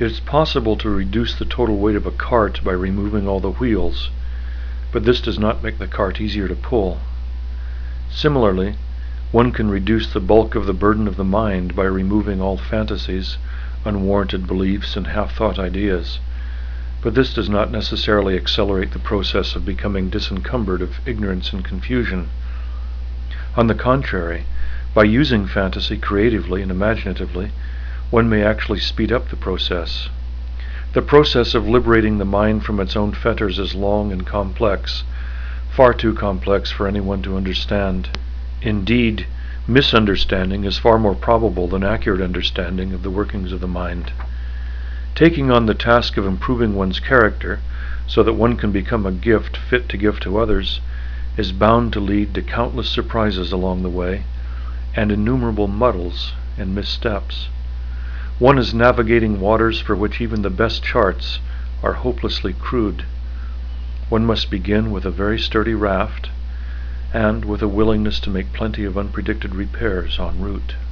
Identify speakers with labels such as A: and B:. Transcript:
A: It is possible to reduce the total weight of a cart by removing all the wheels, but this does not make the cart easier to pull. Similarly, one can reduce the bulk of the burden of the mind by removing all fantasies, unwarranted beliefs, and half-thought ideas, but this does not necessarily accelerate the process of becoming disencumbered of ignorance and confusion. On the contrary, by using fantasy creatively and imaginatively, one may actually speed up the process. The process of liberating the mind from its own fetters is long and complex, far too complex for anyone to understand. Indeed, misunderstanding is far more probable than accurate understanding of the workings of the mind. Taking on the task of improving one's character so that one can become a gift fit to give to others is bound to lead to countless surprises along the way and innumerable muddles and missteps. One is navigating waters for which even the best charts are hopelessly crude. One must begin with a very sturdy raft and with a willingness to make plenty of unpredicted repairs en route.